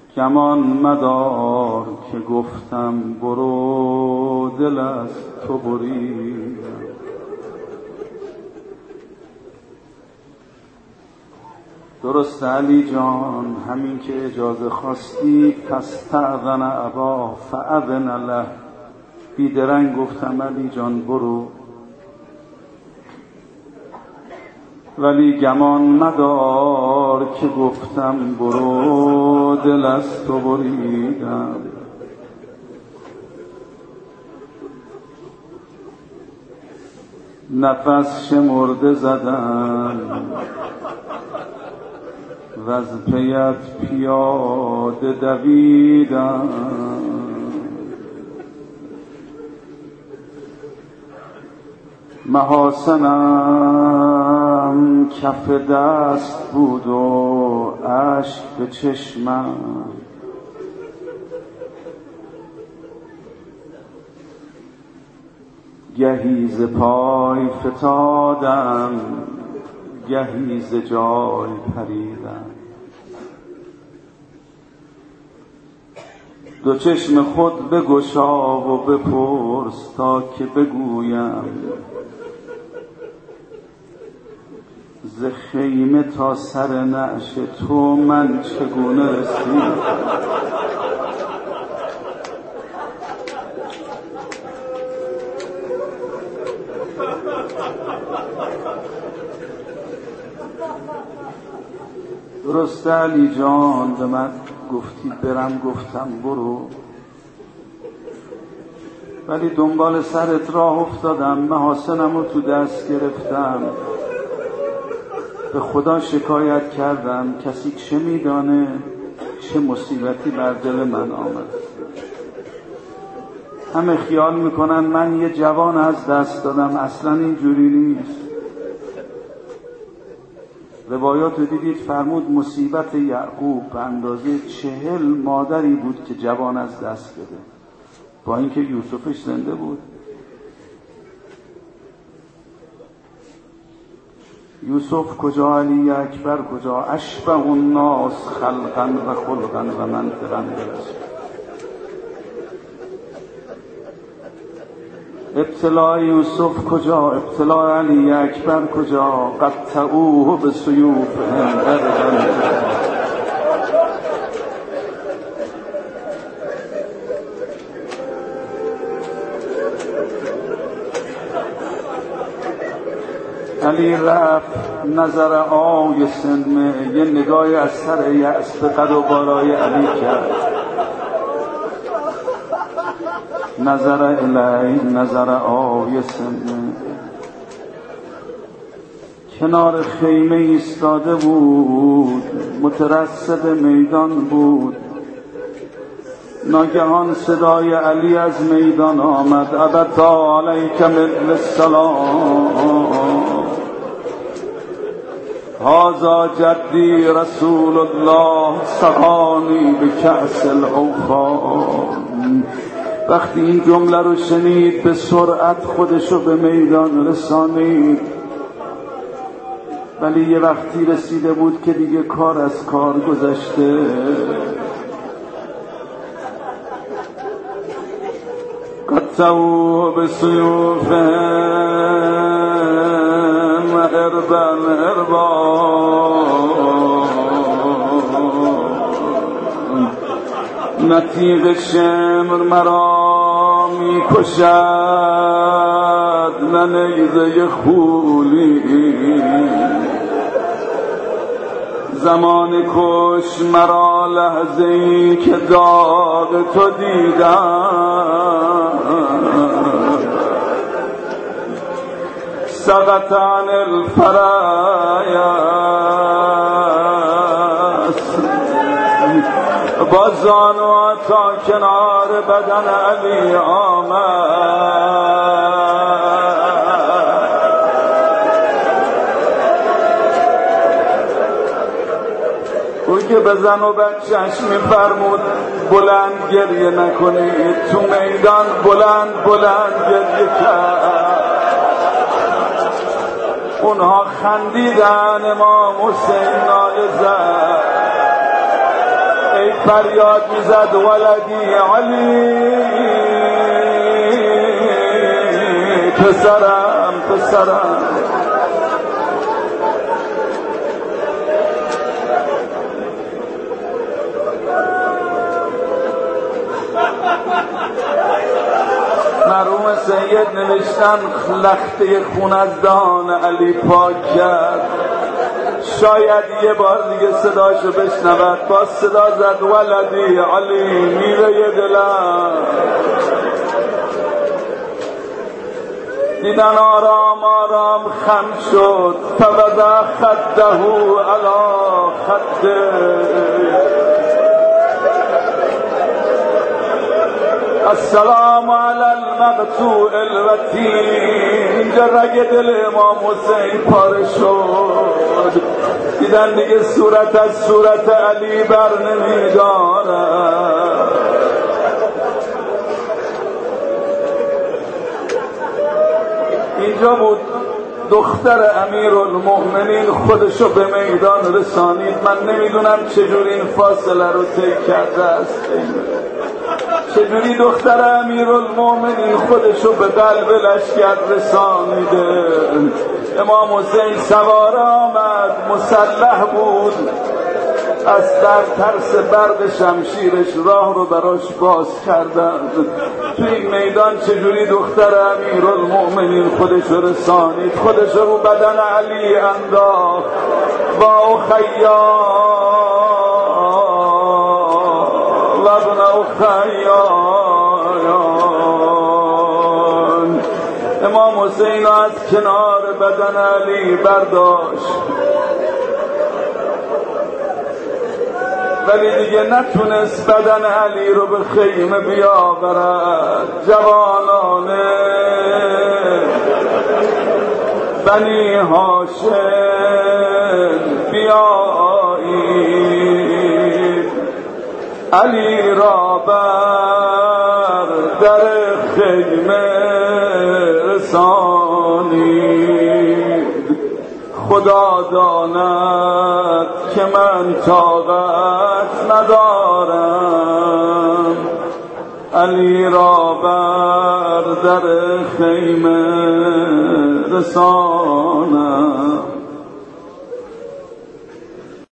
گمان مدار که گفتم برو دل از تو بریدم. درست علی جان همین که اجازه خواستی فاستأذن ابا فأذن له، بیدرنگ گفتم علی جان برو، ولی گمان مدار که گفتم برو دل از تو بریدم. نفس شمرده زدم و از پیت پیاده دویدم. محاسنم کف دست بود و اشک به چشمم، گهی ز پای فتادم گهی ز جای پریدم. دو چشم خود بگشا و بپرس تا که بگویم، ز خیمه تا سر نعش تو من چگونه رسیدم. درست علی جان به من گفتی برم، گفتم برو، ولی دنبال سرت راه افتادم، محاسنم رو تو دست گرفتم، به خدا شکایت کردم، کسی چه میدانه چه مصیبتی بر دل من آمد. همه خیال میکنن من یه جوان از دست دادم، اصلا اینجوری نیست. روایات رو دیدید فرمود مصیبت یعقوب به اندازه 40 مادری بود که جوان از دست بده، با اینکه یوسفش زنده بود. یوسف کجا، علی اکبر کجا، اشبه الناس خلقا و خلقا و منطقا برسید. ابتلاء یوسف کجا، ابتلاء علی اکبر کجا، قطعوه به سیوفهم درجا. علی رفت نظر آی سنمه، یه نگاهی از سر یأس به قد و بالای علی کرد. نظر الی نظر آی سنمه، کنار خیمه ایستاده بود، مترصد میدان بود. ناگهان صدای علی از میدان آمد، ابتا علیک مثل السلام، هذا جدی رسول الله سقانی بکأس العوفان. وقتی این جمله رو شنید به سرعت خودشو به میدان رسانید، ولی یه وقتی رسیده بود که دیگه کار از کار گذشته. قطعوا بسیوفهم اربا اربا، نتیغ شمر مرا می کشد نه نیزه خولی، زمان کش مرا لحظه ای که داغ تو دیدم. سقط عن الفرایس، با زانو تا کنار بدن علی آمد. او که به زن و بچه‌اش می‌فرمود بلند گریه نکنید، تو میدان بلند بلند گریه کرد. اونها خندیدن، امام حسین ناله زد، ای فریاد میزد ولدی علی، پسرم پسرم. مرحوم سید نوشتن لخته خون از دهان علی پاک کرد، شاید یه بار دیگه صداشو بشنود. باز صدا زد ولدی علی، میره دلم. دیدن آرام آرام خم شد، فوضع خده علی خده. السلام علی المقطوع الوتین. اینجا رگ دل امام حسین پاره شد. دیدن دیگه صورت از صورت علی بر نمیدارد. اینجا بود دختر امیرالمؤمنین خودشو به میدان رسانید. من نمیدونم چجوری این فاصله رو طی کرده است، چجوری دختر امیرالمؤمنین خودشو به قلب لشکر رسانیده. امام حسین سوار آمد، مسلح بود، از در ترس برق شمشیرش راه رو براش باز کردن. تو این میدان چجوری دختر امیرالمؤمنین خودشو رسانید، خودشو رو بدن علی انداخت. با اخیا و ابن اخیان. امام حسین از کنار بدن علی برداشت، ولی دیگه نتونست بدن علی رو به خیمه بیاورد. جوانان بنی هاشم بیایید، علی را بر در خیمه رسانید. خدا داند که من طاقت ندارم، علی را بر در خیمه رسانم.